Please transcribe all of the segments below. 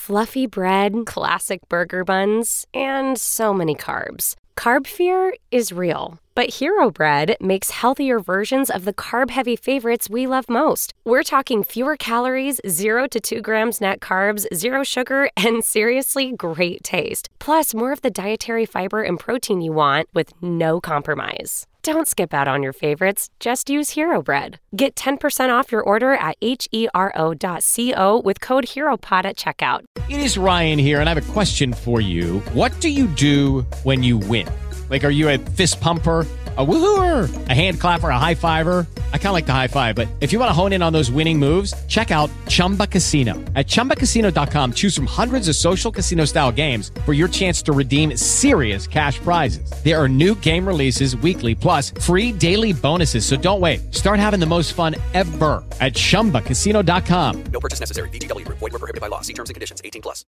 fluffy bread, classic burger buns, and so many carbs. Carb fear is real, but Hero Bread makes healthier versions of the carb-heavy favorites we love most. We're talking fewer calories, 0 to 2 grams net carbs, 0 sugar, and seriously great taste. Plus, more of the dietary fiber and protein you want with no compromise. Don't skip out on your favorites. Just use Hero Bread. Get 10% off your order at hero.co with code HEROPOD at checkout. It is Ryan here, and I have a question for you. What do you do when you win? Like, are you a fist pumper, a woohooer, a hand clapper, a high fiver? I kind of like the high five, but if you want to hone in on those winning moves, check out Chumba Casino. At ChumbaCasino.com, choose from hundreds of social casino-style games for your chance to redeem serious cash prizes. There are new game releases weekly, plus free daily bonuses. So don't wait. Start having the most fun ever at ChumbaCasino.com. No purchase necessary. VGW. Void where prohibited by law. See terms and conditions. 18 plus.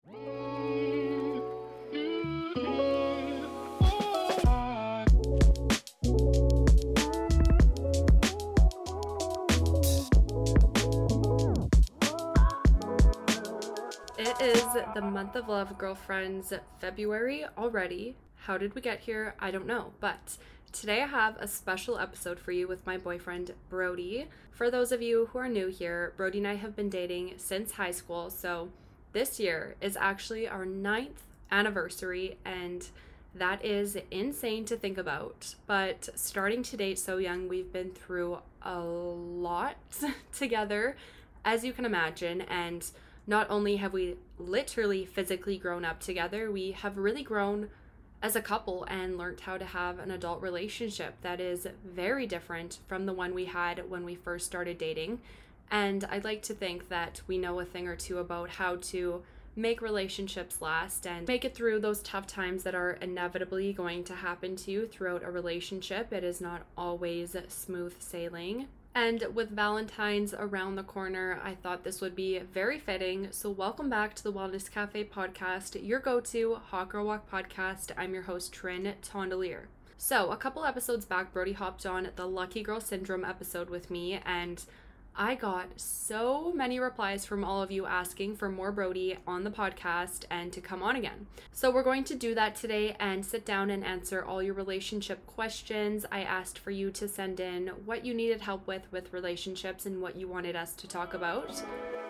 It is the month of love, girlfriends. February already. How did we get here? I don't know. But today I have a special episode for you with my boyfriend, Brody. For those of you who are new here, Brody and I have been dating since high school. So this year is actually our 9th anniversary, and that is insane to think about. But starting to date so young, we've been through a lot together, as you can imagine. And not only have we literally physically grown up together, we have really grown as a couple and learned how to have an adult relationship that is very different from the one we had when we first started dating. And I'd like to think that we know a thing or two about how to make relationships last and make it through those tough times that are inevitably going to happen to you throughout a relationship. It is not always smooth sailing. And with Valentine's around the corner, I thought this would be very fitting. So welcome back to the Wellness Cafe podcast, your go-to Hot Girl Walk podcast. I'm your host, Trin Tondelier. So a couple episodes back, Brody hopped on the Lucky Girl Syndrome episode with me, and I got so many replies from all of you asking for more Brody on the podcast and to come on again. So we're going to do that today and sit down and answer all your relationship questions. I asked for you to send in what you needed help with relationships and what you wanted us to talk about.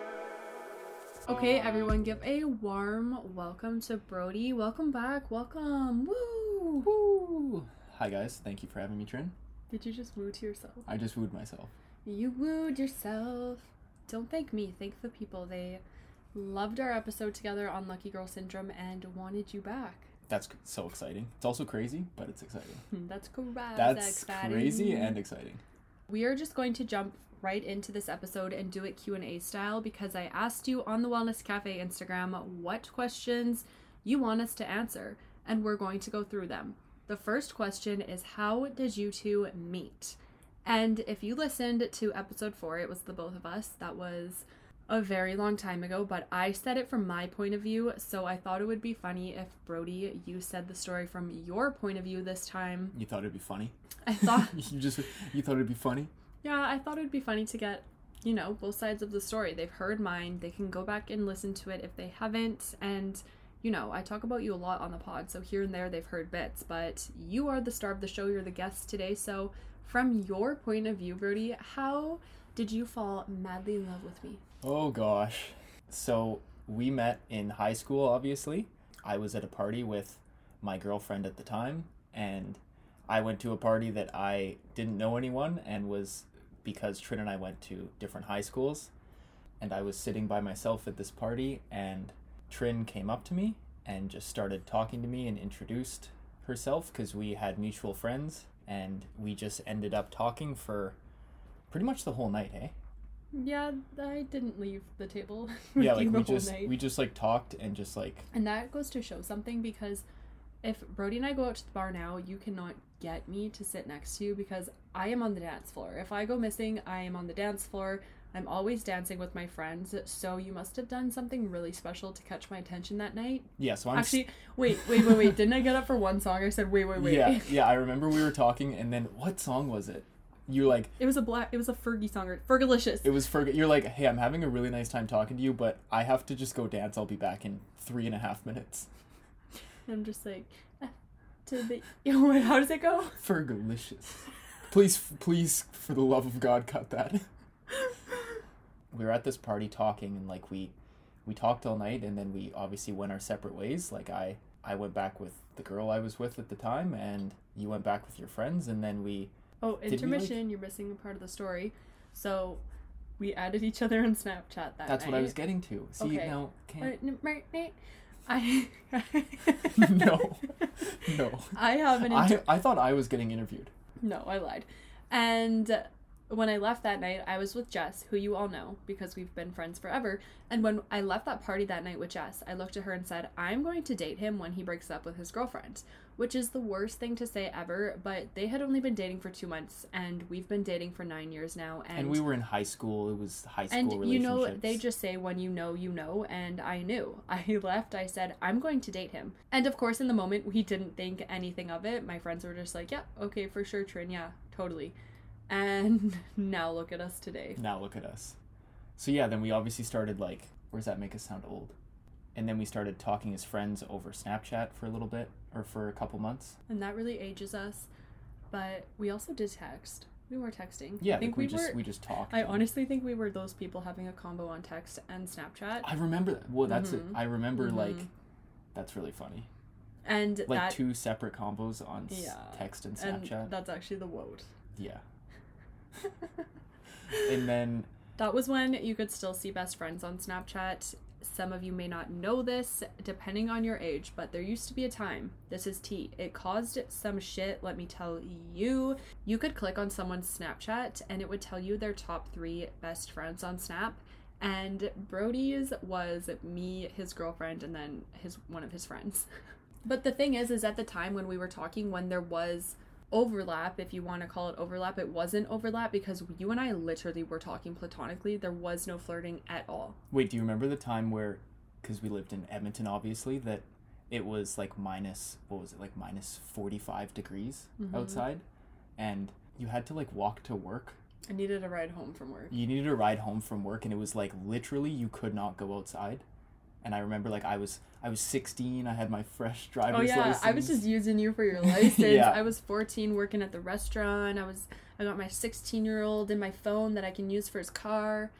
Okay, everyone, give a warm welcome to Brody. Welcome back. Welcome. Woo! Woo! Hi, guys. Thank you for having me, Trin. Did you just woo to yourself? I just wooed myself. You wooed yourself. Don't thank me. Thank the people. They loved our episode together on Lucky Girl Syndrome and wanted you back. That's so exciting. It's also crazy, but it's exciting. That's correct. That's crazy and exciting. We are just going to jump right into this episode and do it Q&A style because I asked you on the Wellness Cafe Instagram what questions you want us to answer, and we're going to go through them. The first question is, how did you two meet? And if you listened to episode 4, it was the both of us. That was a very long time ago, but I said it from my point of view, so I thought it would be funny if, Brody, you said the story from your point of view this time. You thought it'd be funny? I thought... You thought it'd be funny? Yeah, I thought it'd be funny to get, you know, both sides of the story. They've heard mine. They can go back and listen to it if they haven't, and... You know, I talk about you a lot on the pod, so here and there they've heard bits, but you are the star of the show, you're the guest today, so from your point of view, Brody, how did you fall madly in love with me? Oh gosh. So, we met in high school, obviously. I was at a party with my girlfriend at the time, and I went to a party that I didn't know anyone, and was because Trin and I went to different high schools, and I was sitting by myself at this party, and Trin came up to me and just started talking to me and introduced herself because we had mutual friends, and we just ended up talking for pretty much the whole night, eh? Yeah, I didn't leave the table. Yeah, like we just like talked and just like... And that goes to show something, because if Brody and I go out to the bar now, you cannot get me to sit next to you because I am on the dance floor. If I go missing, I am on the dance floor. I'm always dancing with my friends, so you must have done something really special to catch my attention that night. Yeah, so I'm... Actually, wait. Didn't I get up for one song? I said, wait. Yeah, I remember we were talking, and then what song was it? You like, It was a Fergie song, or Fergalicious. it was for, you're like, hey, I'm having a really nice time talking to you, but I have to just go dance. I'll be back in 3.5 minutes. I'm just like, how does it go? Fergalicious. Please, for the love of God, cut that. We were at this party talking, and like we talked all night, and then we obviously went our separate ways. Like I went back with the girl I was with at the time, and you went back with your friends, and then we... Oh, intermission, you're missing a part of the story. So, we added each other on Snapchat that night. That's what I was getting to. See, okay. now, can't... No. I have an... I thought I was getting interviewed. No, I lied. And when I left that night, I was with Jess, who you all know, because we've been friends forever. And when I left that party that night with Jess, I looked at her and said, I'm going to date him when he breaks up with his girlfriend, which is the worst thing to say ever, but they had only been dating for 2 months, and we've been dating for 9 years now. And we were in high school. It was high school and relationships. you know, they just say when you know, and I knew. I left, I said, I'm going to date him. And of course, in the moment, we didn't think anything of it. My friends were just like, yeah, okay, for sure, Trin, yeah, totally. And now look at us today. Now look at us. So yeah, then we obviously started like, where does that make us sound old? And then we started talking as friends over Snapchat for a little bit, or for a couple months. And that really ages us. But we also did text. We were texting. Yeah, I think we just talked. I honestly think we were those people having a combo on text and Snapchat. I remember that. Well, that's it. I remember like, that's really funny. And like that, 2 separate combos on text and Snapchat. And that's actually the woad. Yeah. And then that was when you could still see best friends on Snapchat. Some of you may not know this, depending on your age, but there used to be a time, this is tea, it caused some shit, let me tell you. You could click on someone's Snapchat and it would tell you their top 3 best friends on Snap, and Brody's was me, his girlfriend, and then one of his friends. But the thing is at the time when we were talking, when there was overlap, if you want to call it overlap, it wasn't overlap because you and I literally were talking platonically. There was no flirting at all. Wait, do you remember the time where, because we lived in Edmonton obviously, that it was like minus 45 degrees outside, and you had to like walk to work? I needed a ride home from work. You needed a ride home from work, and it was like literally you could not go outside. And I remember like I was 16, I had my fresh driver's license. I was just using you for your license. Yeah. I was 14 working at the restaurant. I got my 16-year-old in my phone that I can use for his car.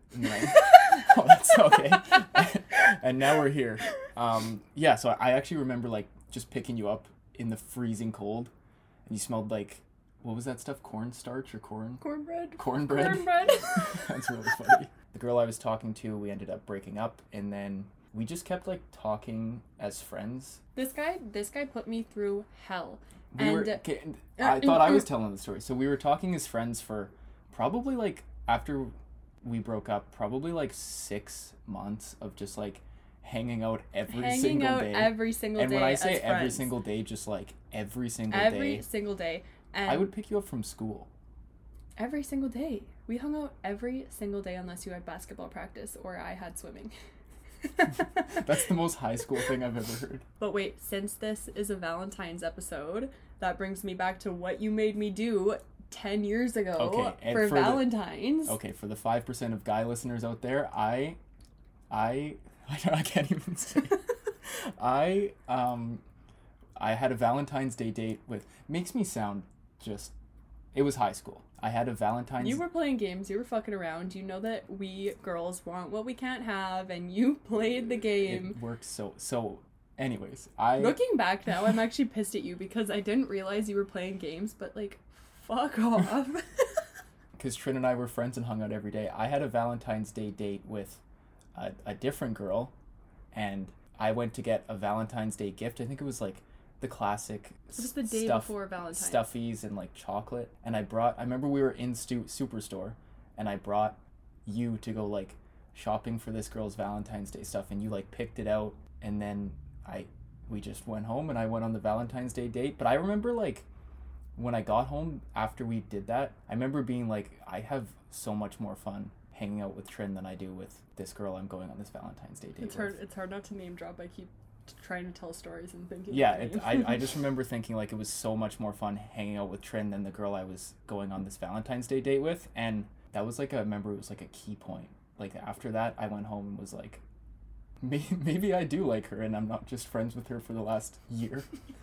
Oh, that's okay. And now we're here. So I actually remember like just picking you up in the freezing cold, and you smelled like, what was that stuff? Cornstarch or cornbread? Cornbread. That's really funny. The girl I was talking to, we ended up breaking up, and then we just kept like talking as friends. This guy put me through hell. I thought I was telling the story. So we were talking as friends for probably like, after we broke up, probably like 6 months of just like hanging out every single day. And when I say every single day, just like every single day. And I would pick you up from school. Every single day. We hung out every single day unless you had basketball practice or I had swimming. That's the most high school thing I've ever heard. But wait, since this is a Valentine's episode, that brings me back to what you made me do 10 years ago for Valentine's. For the 5% of guy listeners out there, I can't even say. I had a Valentine's Day date with, makes me sound just, it was high school. I had a Valentine's... You were playing games, you were fucking around, you know that we girls want what we can't have, and you played the game. It worked so anyways, Looking back now, I'm actually pissed at you because I didn't realize you were playing games, but like, fuck off. Because Trin and I were friends and hung out every day. I had a Valentine's Day date with a different girl, and I went to get a Valentine's Day gift. I think it was like the classic the day before Valentine's. Stuffies and like chocolate. And I remember we were in Superstore, and I brought you to go like shopping for this girl's Valentine's Day stuff, and you like picked it out, and then we just went home and I went on the Valentine's Day date. But I remember like when I got home after we did that, I remember being like, I have so much more fun hanging out with Trin than I do with this girl I'm going on this Valentine's Day date with. It's hard not to name drop. I keep trying to tell stories and thinking. Yeah, I just remember thinking like it was so much more fun hanging out with Trin than the girl I was going on this Valentine's Day date with, and that was like I remember it was like a key point. Like after that, I went home and was like, maybe I do like her, and I'm not just friends with her for the last year.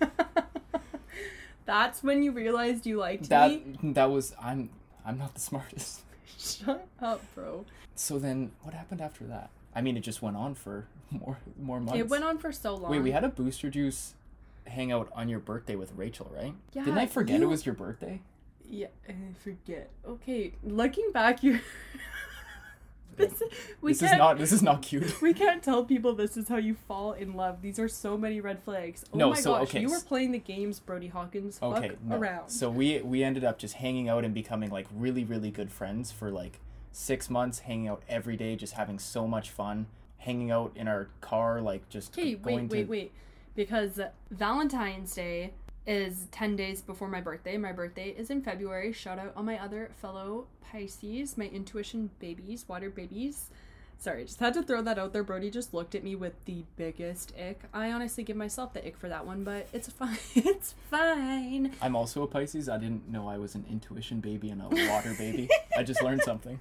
That's when you realized you liked me? That was I'm not the smartest. Shut up, bro. So then what happened after that? I mean, it just went on for more months. It went on for so long. Wait, we had a Booster Juice hangout on your birthday with Rachel, right? Yeah. Didn't I forget it was your birthday? Yeah, I forget. Okay, looking back, you... This is not cute. We can't tell people this is how you fall in love. These are so many red flags. Oh no, my so, gosh, okay. You were playing the games, Brody Hawkins. Okay, Fuck no. around. So we ended up just hanging out and becoming like really, really good friends for like 6 months, hanging out every day, just having so much fun, hanging out in our car, like just wait. Because Valentine's Day is 10 days before my birthday. My birthday is in February. Shout out all my other fellow Pisces, my intuition babies, water babies. Sorry, just had to throw that out there. Brody just looked at me with the biggest ick. I honestly give myself the ick for that one, but it's fine. It's fine. I'm also a Pisces. I didn't know I was an intuition baby and a water baby. I just learned something.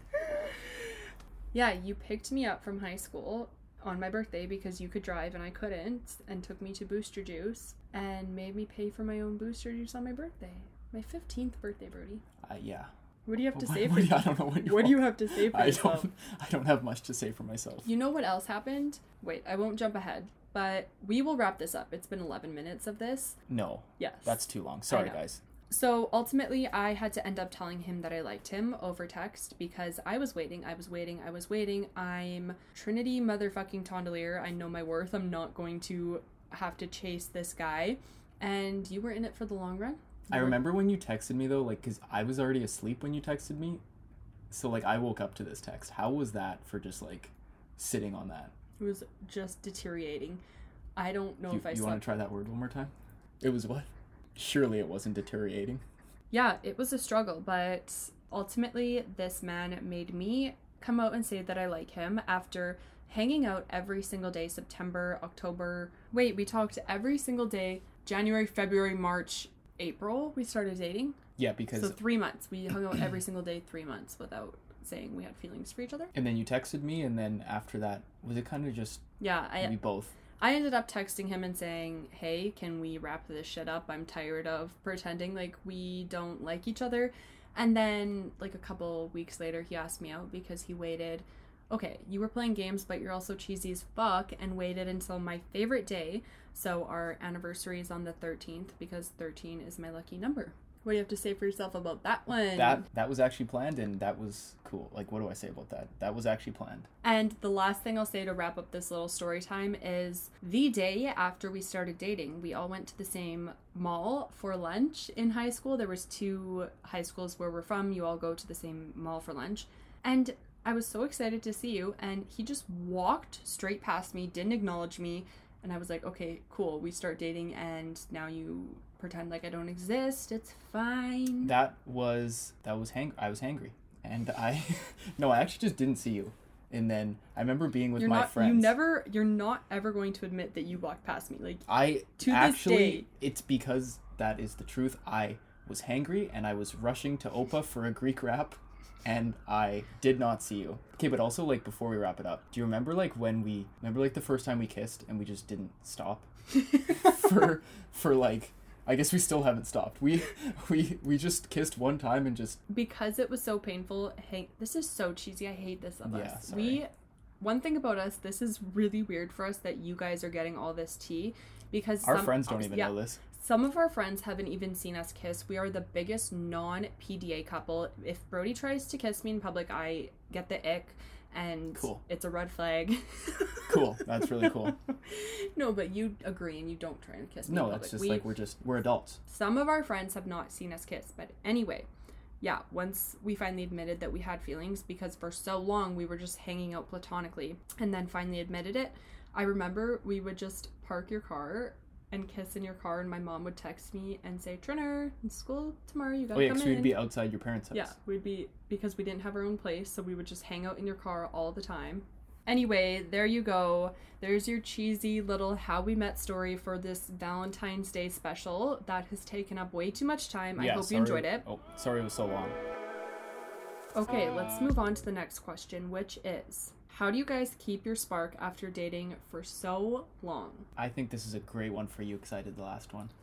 Yeah, you picked me up from high school on my birthday because you could drive and I couldn't, and took me to Booster Juice and made me pay for my own Booster Juice on my birthday. My 15th birthday, Brody. Yeah. What do you have to say for yourself? I don't know what do you have to say for yourself? I don't have much to say for myself. You know what else happened? Wait, I won't jump ahead, but we will wrap this up. It's been 11 minutes of this. No. Yes. That's too long. Sorry, guys. So ultimately, I had to end up telling him that I liked him over text because I was waiting. I'm Trinity motherfucking Tondelier. I know my worth. I'm not going to have to chase this guy. And you were in it for the long run. I remember when you texted me though, like, because I was already asleep when you texted me. So, like, I woke up to this text. How was that for just, like, sitting on that? It was just deteriorating. I don't know if I You want to try that word one more time? It was what? Surely it wasn't deteriorating. Yeah, it was a struggle, but ultimately this man made me come out and say that I like him after hanging out every single day, September, October. Wait, we talked every single day, January, February, March, April, we started dating. Yeah, because... So 3 months. We hung out every single day, 3 months without saying we had feelings for each other. And then you texted me, and then after that, was it kind of just... Yeah, we both... I ended up texting him and saying, hey, can we wrap this shit up? I'm tired of pretending like we don't like each other. And then, like, a couple weeks later, he asked me out because he waited. Okay, you were playing games, but you're also cheesy as fuck, and waited until my favorite day. So our anniversary is on the 13th because 13 is my lucky number. What do you have to say for yourself about that one? That was actually planned, and that was cool. Like, what do I say about that? That was actually planned. And the last thing I'll say to wrap up this little story time is the day after we started dating, we all went to the same mall for lunch in high school. There was 2 high schools where we're from. You all go to the same mall for lunch. And I was so excited to see you, and he just walked straight past me, didn't acknowledge me. And I was like, okay, cool. We start dating, and now you pretend like I don't exist. It's fine. I was hangry, and I actually just didn't see you. And then I remember being with my friends. You're not ever going to admit that you walked past me. Like, this day, it's because that is the truth. I was hangry, and I was rushing to Opa for a Greek wrap, and I did not see you. Okay, but also, like, before we wrap it up, do you remember, like, the first time we kissed and we just didn't stop? for like, I guess we still haven't stopped. We just kissed one time and just... Because it was so painful. Hey, this is so cheesy. I hate this of us. Sorry. One thing about us, this is really weird for us that you guys are getting all this tea because our friends don't even know this. Some of our friends haven't even seen us kiss. We are the biggest non-PDA couple. If Brody tries to kiss me in public, I get the ick, and It's a red flag. Cool. That's really cool. No, but you agree and you don't try and kiss me in public. No, it's just we're adults. Some of our friends have not seen us kiss, but anyway, yeah, once we finally admitted that we had feelings, because for so long we were just hanging out platonically, and then finally admitted it, I remember we would just park your car and kiss in your car, and my mom would text me and say, Trinner, in school tomorrow, you gotta come in. So we'd be outside your parents' house. Yeah, we'd be, because we didn't have our own place, so we would just hang out in your car all the time. Anyway, there you go. There's your cheesy little how we met story for this Valentine's Day special. That has taken up way too much time. I hope you enjoyed it. Oh, sorry it was so long. Okay, let's move on to the next question, which is, how do you guys keep your spark after dating for so long? I think this is a great one for you because I did the last one.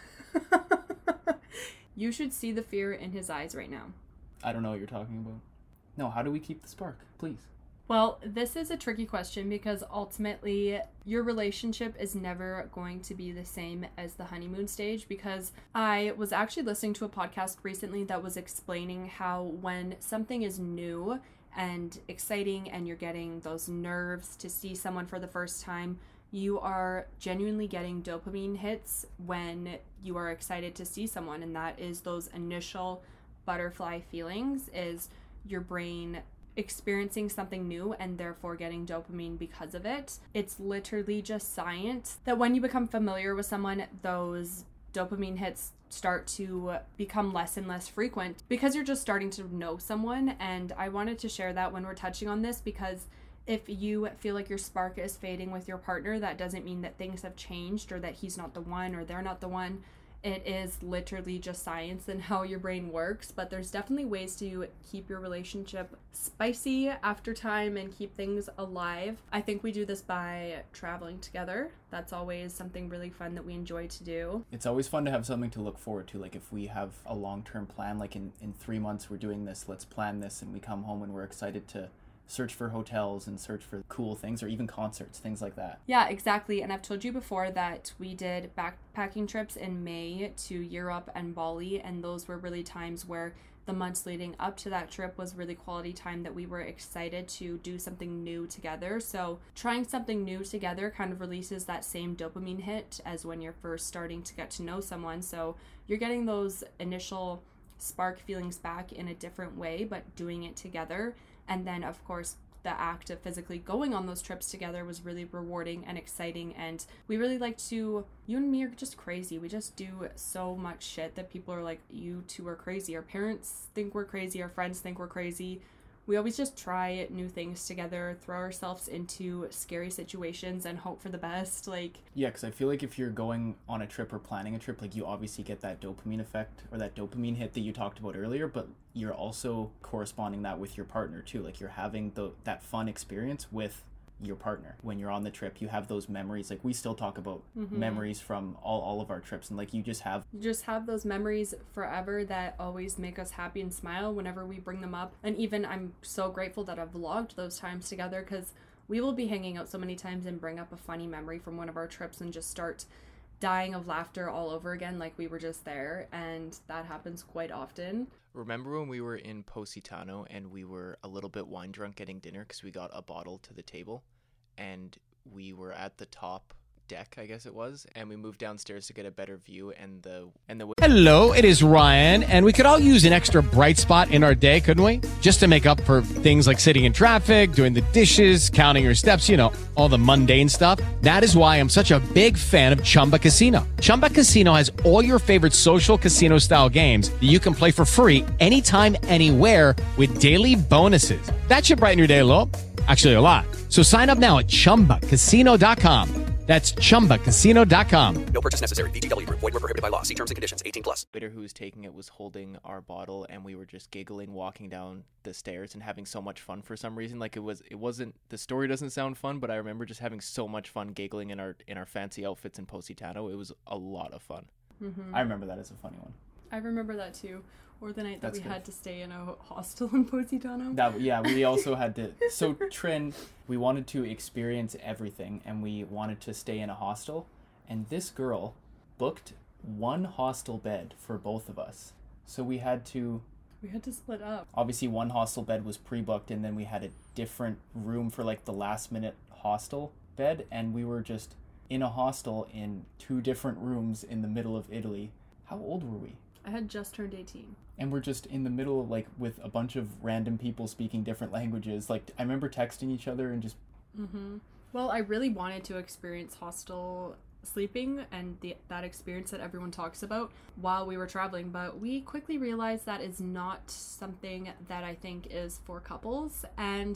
You should see the fear in his eyes right now. I don't know what you're talking about. No, how do we keep the spark? Please. Well, this is a tricky question because ultimately your relationship is never going to be the same as the honeymoon stage, because I was actually listening to a podcast recently that was explaining how when something is new and exciting and you're getting those nerves to see someone for the first time, you are genuinely getting dopamine hits when you are excited to see someone, and that is those initial butterfly feelings, is your brain experiencing something new and therefore getting dopamine because of it. It's literally just science that when you become familiar with someone, those dopamine hits start to become less and less frequent because you're just starting to know someone. And I wanted to share that when we're touching on this, because if you feel like your spark is fading with your partner, that doesn't mean that things have changed or that he's not the one or they're not the one. It is literally just science and how your brain works, but there's definitely ways to keep your relationship spicy after time and keep things alive. I think we do this by traveling together. That's always something really fun that we enjoy to do. It's always fun to have something to look forward to. Like if we have a long-term plan, like in 3 months we're doing this, let's plan this, and we come home and we're excited to search for hotels and search for cool things, or even concerts, things like that. Yeah, exactly. And I've told you before that we did backpacking trips in May to Europe and Bali, and those were really times where the months leading up to that trip was really quality time that we were excited to do something new together. So trying something new together kind of releases that same dopamine hit as when you're first starting to get to know someone. So you're getting those initial spark feelings back in a different way, but doing it together. And then, of course, the act of physically going on those trips together was really rewarding and exciting. And we really like to, you and me are just crazy. We just do so much shit that people are like, you two are crazy. Our parents think we're crazy. Our friends think we're crazy. We always just try new things together, throw ourselves into scary situations and hope for the best. Yeah, because I feel like if you're going on a trip or planning a trip, you obviously get that dopamine effect or that dopamine hit that you talked about earlier, but you're also corresponding that with your partner too. You're having that fun experience with your partner. When you're on the trip, you have those memories. We still talk about memories from all of our trips, and you just have those memories forever that always make us happy and smile whenever we bring them up. And even I'm so grateful that I've vlogged those times together, because we will be hanging out so many times and bring up a funny memory from one of our trips and just start dying of laughter all over again, like we were just there. And that happens quite often. Remember when we were in Positano and we were a little bit wine drunk getting dinner because we got a bottle to the table, and we were at the top deck, I guess it was, and we moved downstairs to get a better view, and the Hello, it is Ryan, and we could all use an extra bright spot in our day, couldn't we? Just to make up for things like sitting in traffic, doing the dishes, counting your steps, all the mundane stuff. That is why I'm such a big fan of Chumba Casino. Chumba Casino has all your favorite social casino style games that you can play for free anytime, anywhere with daily bonuses. That should brighten your day a little. Actually, a lot. So sign up now at ChumbaCasino.com. That's ChumbaCasino.com. No purchase necessary. VGW Group. Void where prohibited by law. See terms and conditions. 18+. waiter who was taking it was holding our bottle, and we were just giggling walking down the stairs and having so much fun for some reason. It wasn't, the story doesn't sound fun, but I remember just having so much fun giggling in our fancy outfits in Positano. It was a lot of fun. Mm-hmm. I remember that as a funny one. I remember that too. Or the night that That's we good. had to stay in a hostel in Positano. We also had to. So Trin, we wanted to experience everything, and we wanted to stay in a hostel. And this girl booked one hostel bed for both of us. So we had to split up. Obviously, one hostel bed was pre-booked, and then we had a different room for the last-minute hostel bed, and we were just in a hostel in 2 different rooms in the middle of Italy. How old were we? I had just turned 18. And we're just in the middle, with a bunch of random people speaking different languages. I remember texting each other and just... Mm-hmm. Well, I really wanted to experience hostel sleeping and that experience that everyone talks about while we were traveling, but we quickly realized that is not something that I think is for couples. And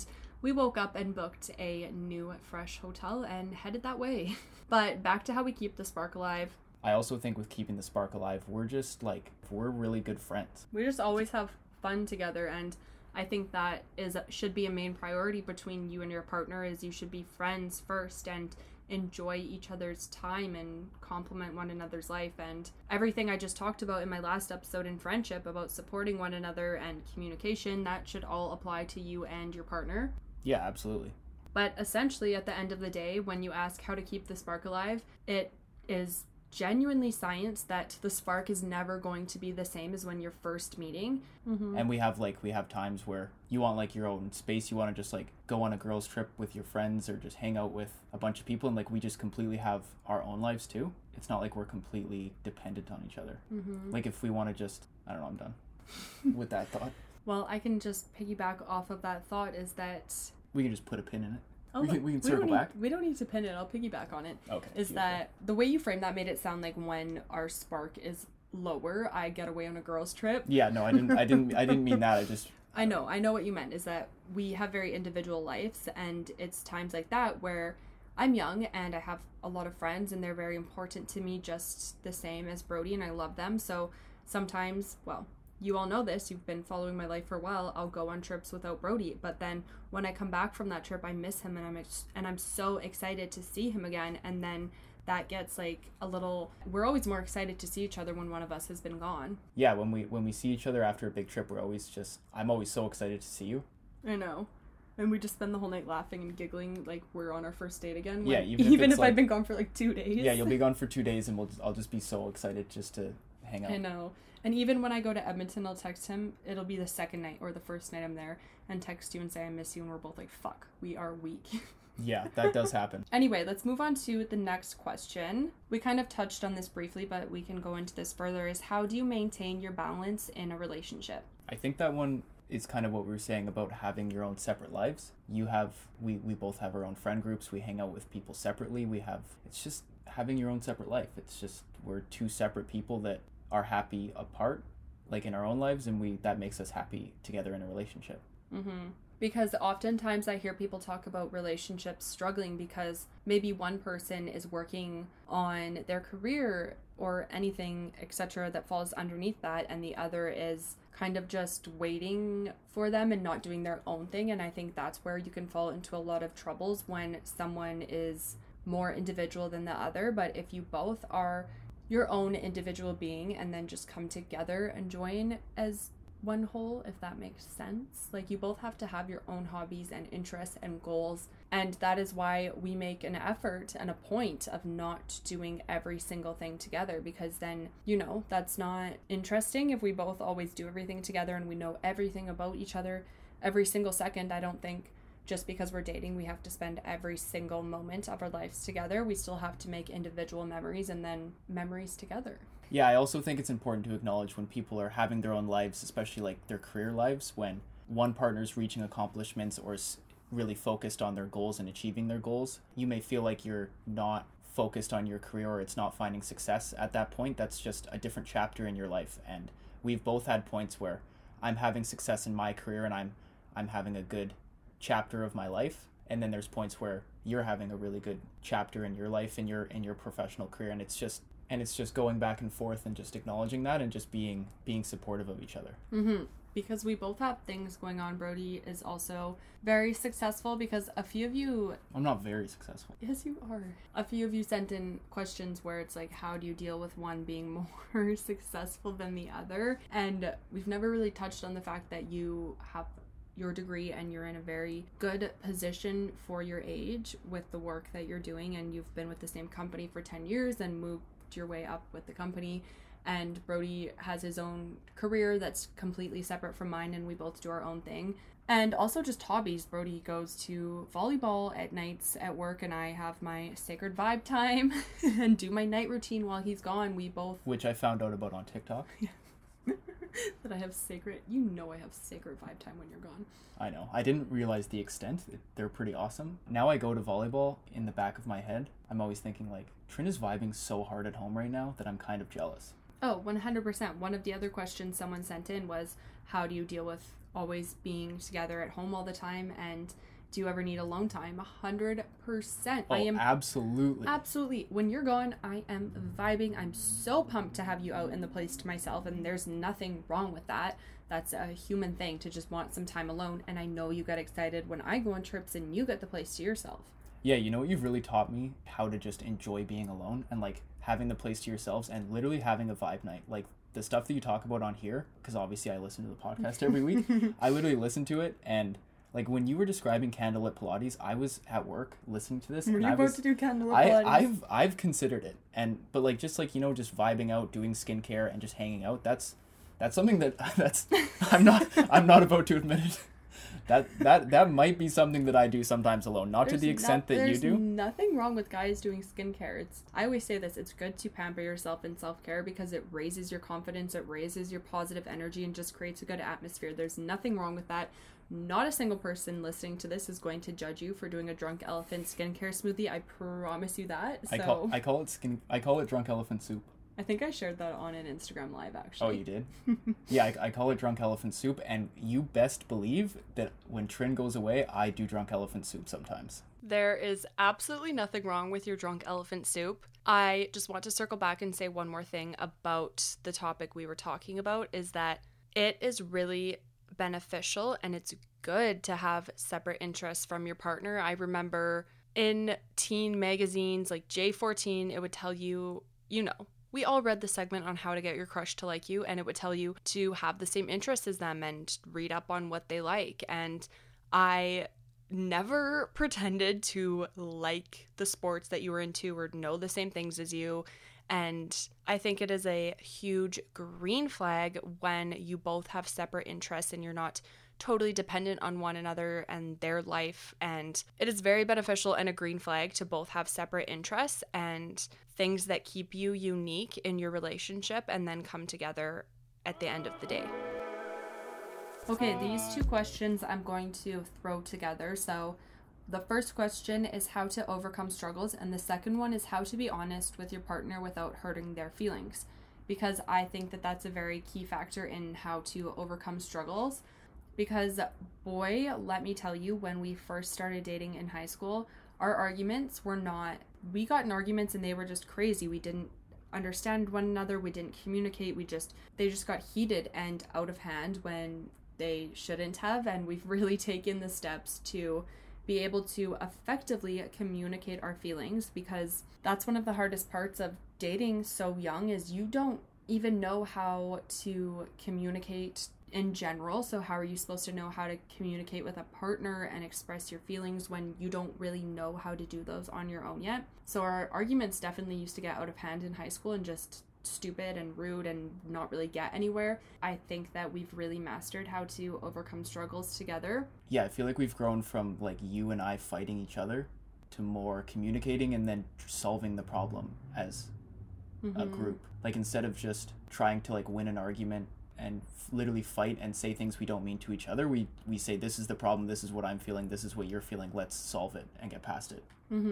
we woke up and booked a new, fresh hotel and headed that way. But back to how we keep the spark alive. I also think with keeping the spark alive, we're really good friends. We just always have fun together, and I think that should be a main priority between you and your partner, is you should be friends first and enjoy each other's time and complement one another's life. And everything I just talked about in my last episode in friendship about supporting one another and communication, that should all apply to you and your partner. Yeah, absolutely. But essentially, at the end of the day, when you ask how to keep the spark alive, it is genuinely science that the spark is never going to be the same as when you're first meeting. Mm-hmm. And we have times where you want like your own space. You want to just like go on a girls trip with your friends or just hang out with a bunch of people, and like we just completely have our own lives too. It's not like we're completely dependent on each other. Mm-hmm. Like if we want to just, I don't know, I'm done with that thought. Well, I can just piggyback off of that thought, is that we can just put a pin in it. Oh, we can circle back. We don't need to pin it. I'll piggyback on it. Okay. Is beautiful. That the way you framed that made it sound like when our spark is lower, I get away on a girls' trip. Yeah, no, I didn't mean that. I know what you meant, is that we have very individual lives, and it's times like that where I'm young and I have a lot of friends and they're very important to me just the same as Brody, and I love them. So sometimes, well, you all know this, you've been following my life for a while, I'll go on trips without Brody, but then when I come back from that trip, I miss him, and I'm so excited to see him again, and then that gets like a little, we're always more excited to see each other when one of us has been gone. Yeah, when we see each other after a big trip, I'm always so excited to see you. I know. And we just spend the whole night laughing and giggling like we're on our first date again. Yeah, even if I've been gone for like 2 days. Yeah, you'll be gone for 2 days, and I'll just be so excited just to hang out. I know. And even when I go to Edmonton, I'll text him. It'll be the second night or the first night I'm there, and text you and say I miss you, and we're both like, fuck, we are weak. Yeah, that does happen. Anyway, let's move on to the next question. We kind of touched on this briefly, but we can go into this further, is how do you maintain your balance in a relationship? I think that one is kind of what we were saying about having your own separate lives. We both have our own friend groups. We hang out with people separately. It's just having your own separate life. It's just, we're two separate people that are happy apart, like in our own lives, and that makes us happy together in a relationship. Mm-hmm. Because oftentimes I hear people talk about relationships struggling because maybe one person is working on their career or anything, etc., that falls underneath that, and the other is kind of just waiting for them and not doing their own thing. And I think that's where you can fall into a lot of troubles, when someone is more individual than the other. But if you both are your own individual being and then just come together and join as one whole, if that makes sense. Like, you both have to have your own hobbies and interests and goals, and that is why we make an effort and a point of not doing every single thing together, because then, that's not interesting if we both always do everything together and we know everything about each other every single second. I don't think just because we're dating we have to spend every single moment of our lives together. We still have to make individual memories and then memories together. Yeah, I also think it's important to acknowledge when people are having their own lives, especially like their career lives, when one partner's reaching accomplishments or is really focused on their goals and achieving their goals. You may feel like you're not focused on your career or it's not finding success at that point. That's just a different chapter in your life. And we've both had points where I'm having success in my career and I'm having a good chapter of my life. And then there's points where you're having a really good chapter in your life, in your professional career, and it's just going back and forth and just acknowledging that and just being supportive of each other. Mm-hmm. Because we both have things going on. Brody is also very successful, because a few of you... I'm not very successful. Yes, you are. A few of you sent in questions where it's like, how do you deal with one being more successful than the other? And we've never really touched on the fact that you have your degree and you're in a very good position for your age with the work that you're doing, and you've been with the same company for 10 years and moved your way up with the company. And Brody has his own career that's completely separate from mine, and we both do our own thing. And also just hobbies. Brody goes to volleyball at nights at work, and I have my sacred vibe time and do my night routine while he's gone. We both... Which I found out about on TikTok. That I have sacred... I have sacred vibe time when you're gone. I know. I didn't realize the extent. They're pretty awesome. Now I go to volleyball, in the back of my head, I'm always thinking like, Trin is vibing so hard at home right now that I'm kind of jealous. Oh, 100%. One of the other questions someone sent in was, how do you deal with always being together at home all the time? And Do you ever need alone time? 100%. Oh, absolutely. Absolutely. When you're gone, I am vibing. I'm so pumped to have you out in the place to myself, and there's nothing wrong with that. That's a human thing to just want some time alone, and I know you get excited when I go on trips and you get the place to yourself. Yeah, you know what, you've really taught me how to just enjoy being alone and like having the place to yourselves and literally having a vibe night. Like the stuff that you talk about on here, because obviously I listen to the podcast every week. I literally listen to it, and like when you were describing candlelit Pilates, I was at work listening to this. Were you about to do candlelit Pilates? I've considered it, but like just like, you know, just vibing out, doing skincare, and just hanging out. That's something that's I'm not about to admit it. That might be something that I do sometimes alone, not to the extent that you do. There's nothing wrong with guys doing skincare. I always say this, it's good to pamper yourself in self-care because it raises your confidence, it raises your positive energy, and just creates a good atmosphere. There's nothing wrong with that. Not a single person listening to this is going to judge you for doing a drunk elephant skincare smoothie. I promise you that. So I call it drunk elephant soup. I think I shared that on an Instagram live, actually. Oh, you did? Yeah, I call it drunk elephant soup, and you best believe that when Trin goes away, I do drunk elephant soup sometimes. There is absolutely nothing wrong with your drunk elephant soup. I just want to circle back and say one more thing about the topic we were talking about, is that it is really beneficial and it's good to have separate interests from your partner. I remember in teen magazines like J14, it would tell you, you know, we all read the segment on how to get your crush to like you, and it would tell you to have the same interests as them and read up on what they like. And I never pretended to like the sports that you were into or know the same things as you. And I think it is a huge green flag when you both have separate interests and you're not totally dependent on one another and their life. And it is very beneficial and a green flag to both have separate interests and things that keep you unique in your relationship and then come together at the end of the day. Okay, these two questions I'm going to throw together. So the first question is how to overcome struggles, and the second one is how to be honest with your partner without hurting their feelings, because I think that that's a very key factor in how to overcome struggles. Because boy, let me tell you, when we first started dating in high school, our arguments were not, we got in arguments and they were just crazy. We didn't understand one another, we didn't communicate, they just got heated and out of hand when they shouldn't have. And we've really taken the steps to be able to effectively communicate our feelings, because that's one of the hardest parts of dating so young, is you don't even know how to communicate in general. So how are you supposed to know how to communicate with a partner and express your feelings when you don't really know how to do those on your own yet? So our arguments definitely used to get out of hand in high school and just stupid and rude and not really get anywhere. I think that we've really mastered how to overcome struggles together. Yeah, I feel like we've grown from like you and I fighting each other to more communicating and then solving the problem as a group. Like instead of just trying to like win an argument and literally fight and say things we don't mean to each other, we say, this is the problem, this is what I'm feeling, this is what you're feeling, let's solve it and get past it.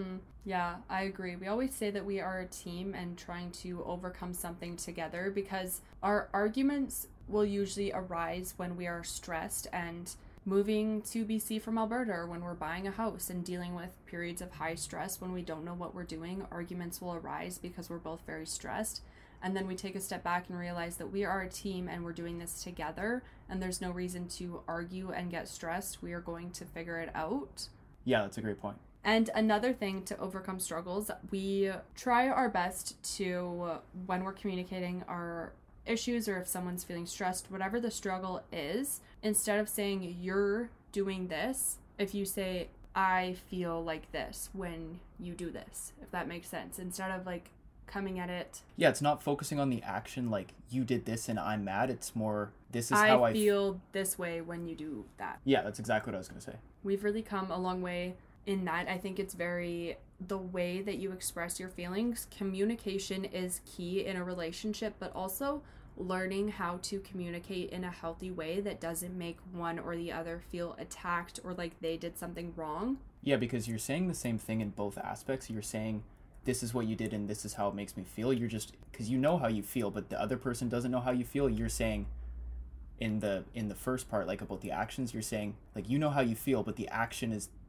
Yeah, I agree. We always say that we are a team and trying to overcome something together, because our arguments will usually arise when we are stressed and moving to BC from Alberta, or when we're buying a house and dealing with periods of high stress when we don't know what we're doing. Arguments will arise because we're both very stressed. And then we take a step back and realize that we are a team and we're doing this together, and there's no reason to argue and get stressed. We are going to figure it out. Yeah, that's a great point. And another thing to overcome struggles, we try our best to, when we're communicating our issues, or if someone's feeling stressed, whatever the struggle is, instead of saying you're doing this, if you say I feel like this when you do this, if that makes sense, instead of like coming at it. Yeah, it's not focusing on the action like you did this and I'm mad. It's more, this is how I feel this way when you do that. Yeah, that's exactly what I was going to say. We've really come a long way in that. I think it's very, the way that you express your feelings, communication is key in a relationship, but also learning how to communicate in a healthy way that doesn't make one or the other feel attacked or like they did something wrong. Yeah, because you're saying the same thing in both aspects. You're saying, this is what you did and this is how it makes me feel. You're just, because you know how you feel, but the other person doesn't know how you feel. You're saying in the first part, like about the actions, you're saying like, you know how you feel, but the action is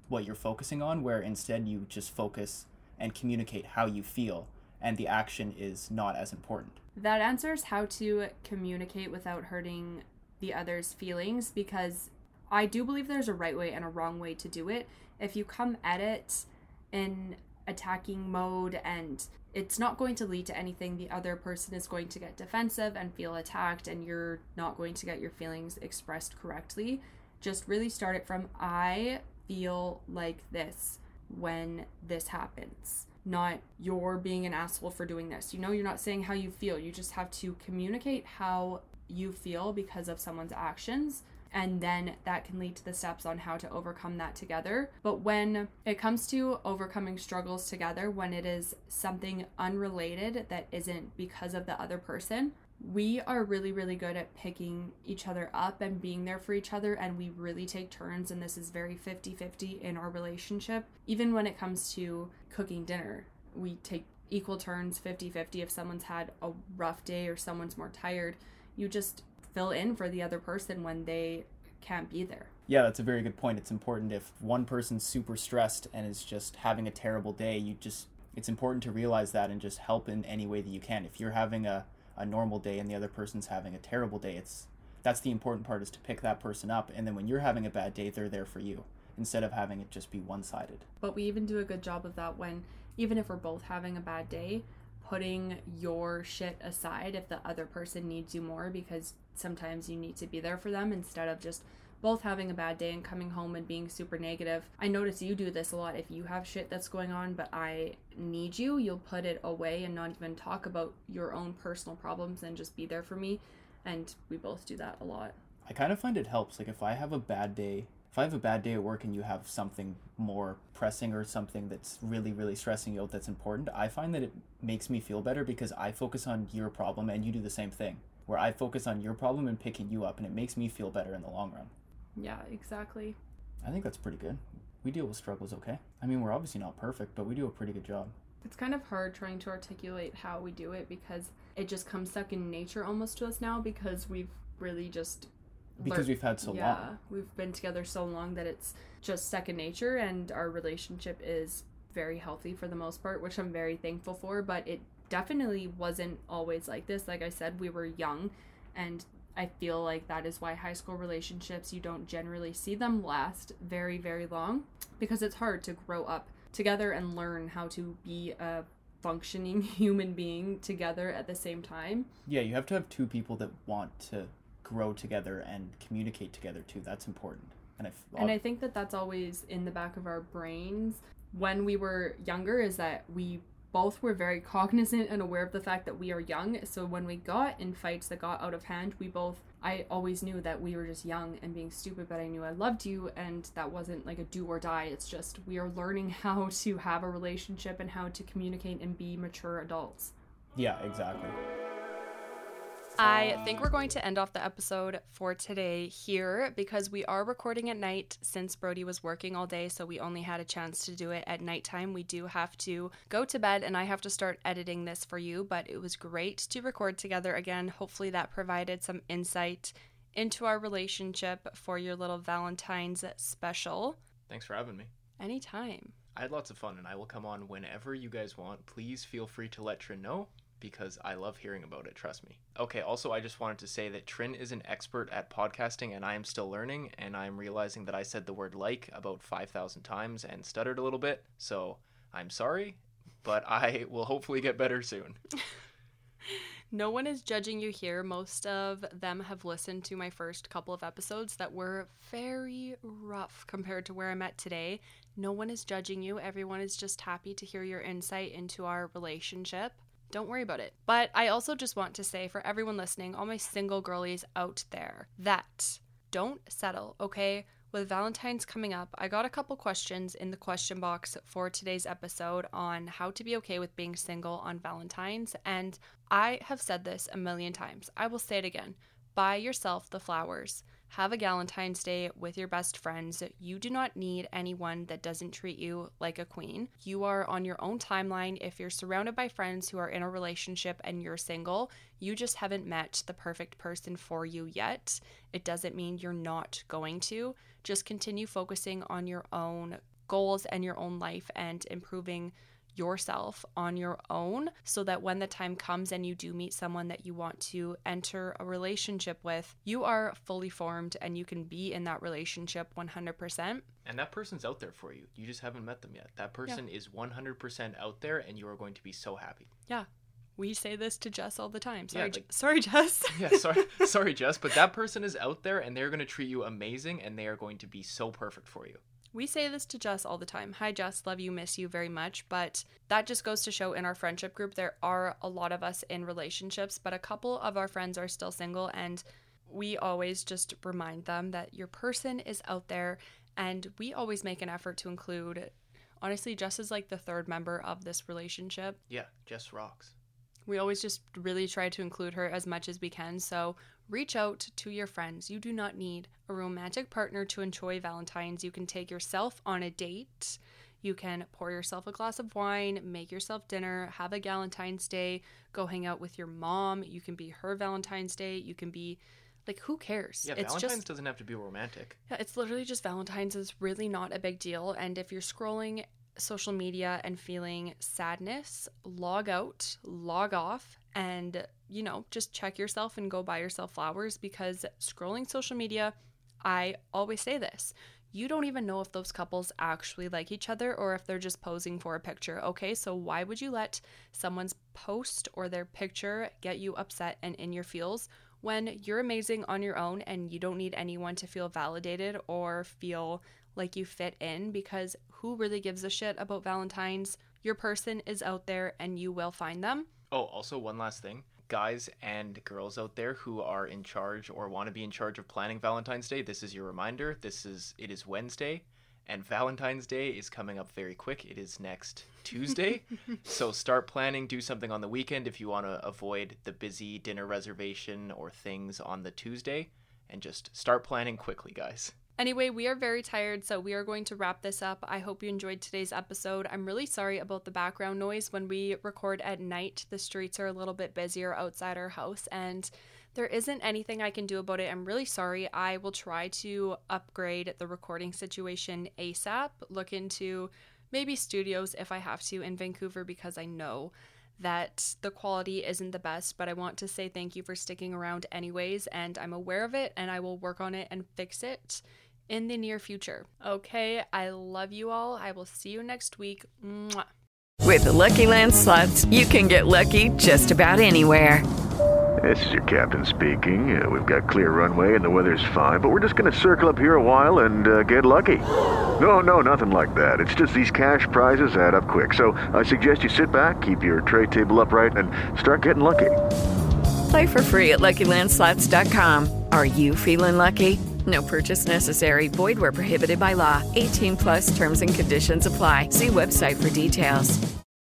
what you're focusing on, where instead you just focus and communicate how you feel, and the action is not as important. That answers how to communicate without hurting the other's feelings, because I do believe there's a right way and a wrong way to do it. If you come at it in attacking mode and it's not going to lead to anything, the other person is going to get defensive and feel attacked, and you're not going to get your feelings expressed correctly. Just really start it from, I feel like this when this happens. Not, you're being an asshole for doing this. You're not saying how you feel. You just have to communicate how you feel because of someone's actions, and then that can lead to the steps on how to overcome that together. But when it comes to overcoming struggles together, when it is something unrelated that isn't because of the other person, we are really, really good at picking each other up and being there for each other, and we really take turns, and this is very 50-50 in our relationship. Even when it comes to cooking dinner, we take equal turns, 50-50. If someone's had a rough day or someone's more tired, you just fill in for the other person when they can't be there. Yeah, that's a very good point. It's important if one person's super stressed and is just having a terrible day, it's important to realize that and just help in any way that you can. If you're having a normal day and the other person's having a terrible day, that's the important part, is to pick that person up, and then when you're having a bad day, they're there for you, instead of having it just be one-sided. But we even do a good job of that when, even if we're both having a bad day, putting your shit aside if the other person needs you more, because sometimes you need to be there for them instead of just both having a bad day and coming home and being super negative. I notice you do this a lot. If you have shit that's going on but I need you, you'll put it away and not even talk about your own personal problems and just be there for me. And we both do that a lot. I kind of find it helps. Like if I have a bad day at work and you have something more pressing or something that's really, really stressing you out that's important, I find that it makes me feel better because I focus on your problem and you do the same thing, where I focus on your problem and picking you up, and it makes me feel better in the long run. Yeah, exactly. I think that's pretty good. We deal with struggles okay. I mean, we're obviously not perfect, but we do a pretty good job. It's kind of hard trying to articulate how we do it because it just comes second nature almost to us now, because we've really just... Because we've had so long. Yeah, we've been together so long that it's just second nature, and our relationship is very healthy for the most part, which I'm very thankful for, but it definitely wasn't always like this. Like I said, we were young, and I feel like that is why high school relationships, you don't generally see them last very, very long, because it's hard to grow up together and learn how to be a functioning human being together at the same time. Yeah, you have to have two people that want to grow together and communicate together too. That's important. And I think that that's always in the back of our brains when we were younger, is that we both were very cognizant and aware of the fact that we are young. So when we got in fights that got out of hand, I always knew that we were just young and being stupid, but I knew I loved you, and that wasn't like a do or die. It's just we are learning how to have a relationship and how to communicate and be mature adults. Yeah, exactly. I think we're going to end off the episode for today here, because we are recording at night since Brody was working all day, so we only had a chance to do it at nighttime. We do have to go to bed and I have to start editing this for you, but it was great to record together again. Hopefully that provided some insight into our relationship for your little Valentine's special. Thanks for having me. Anytime. I had lots of fun, and I will come on whenever you guys want. Please feel free to let Trin know, because I love hearing about it, trust me. Okay, also I just wanted to say that Trin is an expert at podcasting, and I am still learning, and I'm realizing that I said the word like about 5,000 times and stuttered a little bit, so I'm sorry, but I will hopefully get better soon. No one is judging you here. Most of them have listened to my first couple of episodes that were very rough compared to where I'm at today. No one is judging you. Everyone is just happy to hear your insight into our relationship. Don't worry about it. But I also just want to say, for everyone listening, all my single girlies out there, that don't settle, okay? With Valentine's coming up, I got a couple questions in the question box for today's episode on how to be okay with being single on Valentine's, and I have said this a million times. I will say it again. Buy yourself the flowers. Have a Galentine's Day with your best friends. You do not need anyone that doesn't treat you like a queen. You are on your own timeline. If you're surrounded by friends who are in a relationship and you're single, you just haven't met the perfect person for you yet. It doesn't mean you're not going to. Just continue focusing on your own goals and your own life and improving yourself on your own, so that when the time comes and you do meet someone that you want to enter a relationship with, you are fully formed and you can be in that relationship 100%. And that person's out there for you. You just haven't met them yet. That person is 100% out there, and you are going to be so happy. Yeah. We say this to Jess all the time. Sorry, Jess. Yeah, sorry, Jess. But that person is out there, and they're going to treat you amazing, and they are going to be so perfect for you. We say this to Jess all the time. Hi, Jess. Love you. Miss you very much. But that just goes to show in our friendship group, there are a lot of us in relationships, but a couple of our friends are still single. And we always just remind them that your person is out there. And we always make an effort to include, honestly, Jess is like the third member of this relationship. Yeah, Jess rocks. We always just really try to include her as much as we can. So reach out to your friends. You do not need a romantic partner to enjoy Valentine's. You can take yourself on a date. You can pour yourself a glass of wine, make yourself dinner, have a Valentine's Day, go hang out with your mom. You can be her Valentine's Day. You can be like, who cares? Yeah, Valentine's doesn't have to be romantic. Yeah, it's literally just Valentine's is really not a big deal. And if you're scrolling social media and feeling sadness, log out, log off, and, just check yourself and go buy yourself flowers, because scrolling social media, I always say this, you don't even know if those couples actually like each other or if they're just posing for a picture. Okay, so why would you let someone's post or their picture get you upset and in your feels when you're amazing on your own and you don't need anyone to feel validated or feel like you fit in? Because who really gives a shit about Valentine's? Your person is out there and you will find them. Oh, also one last thing. Guys and girls out there who are in charge or want to be in charge of planning Valentine's Day, this is your reminder. It is Wednesday, and Valentine's Day is coming up very quick. It is next Tuesday. So start planning, do something on the weekend if you want to avoid the busy dinner reservation or things on the Tuesday, and just start planning quickly, guys. Anyway, we are very tired, so we are going to wrap this up. I hope you enjoyed today's episode. I'm really sorry about the background noise. When we record at night, the streets are a little bit busier outside our house, and there isn't anything I can do about it. I'm really sorry. I will try to upgrade the recording situation ASAP, look into maybe studios if I have to in Vancouver, because I know that the quality isn't the best, but I want to say thank you for sticking around anyways, and I'm aware of it, and I will work on it and fix it in the near future. Okay, I love you all. I will see you next week. Mwah. With the Lucky Land Slots, you can get lucky just about anywhere. This is your captain speaking. We've got clear runway and the weather's fine, but we're just going to circle up here a while and get lucky. No, nothing like that. It's just these cash prizes add up quick. So I suggest you sit back, keep your tray table upright, and start getting lucky. Play for free at LuckyLandSlots.com. Are you feeling lucky? No purchase necessary. Void where prohibited by law. 18+ terms and conditions apply. See website for details.